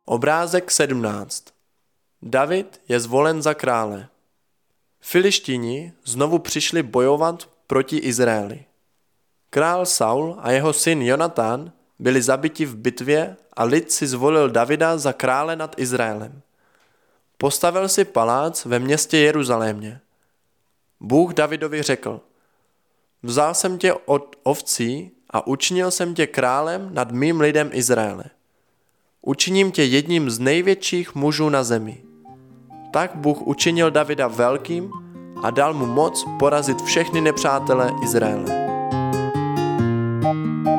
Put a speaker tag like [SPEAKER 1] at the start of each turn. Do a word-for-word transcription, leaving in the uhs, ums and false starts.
[SPEAKER 1] Obrázek sedmnáct. David je zvolen za krále. Filištíni znovu přišli bojovat proti Izraeli. Král Saul a jeho syn Jonatán byli zabiti v bitvě a lid si zvolil Davida za krále nad Izraelem. Postavil si palác ve městě Jeruzalémě. Bůh Davidovi řekl: Vzal jsem tě od ovcí a učinil jsem tě králem nad mým lidem Izraele. Učiním tě jedním z největších mužů na zemi. Tak Bůh učinil Davida velkým a dal mu moc porazit všechny nepřátele Izraele.